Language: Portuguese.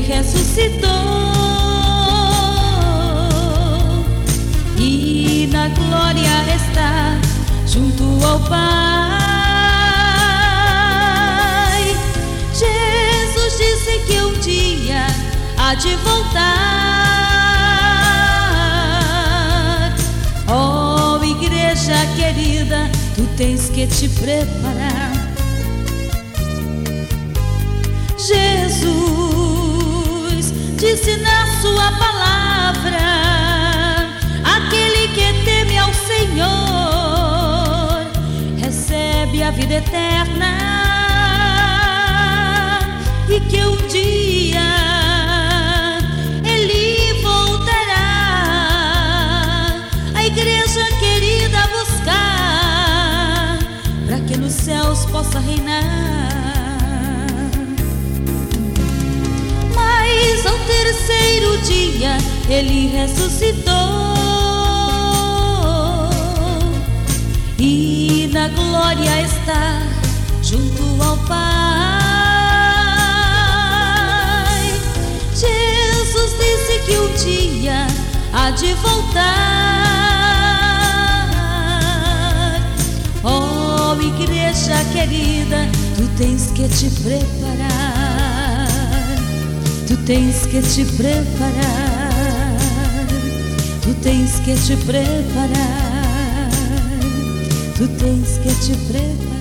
ressuscitou e na glória está junto ao Pai. Jesus disse que um dia há de voltar. Oh, igreja querida, tu tens que te preparar. Jesus disse na sua palavra: aquele que teme ao Senhor recebe a vida eterna, e que um dia Ele voltará a igreja querida a buscar, para que nos céus possa reinar. Mas ao terceiro dia Ele ressuscitou e na glória está junto ao Pai. Jesus disse que um dia há de voltar. Oh, igreja querida, tu tens que te preparar. Tu tens que te preparar. Tu tens que te preparar. Tu tens que te preparar.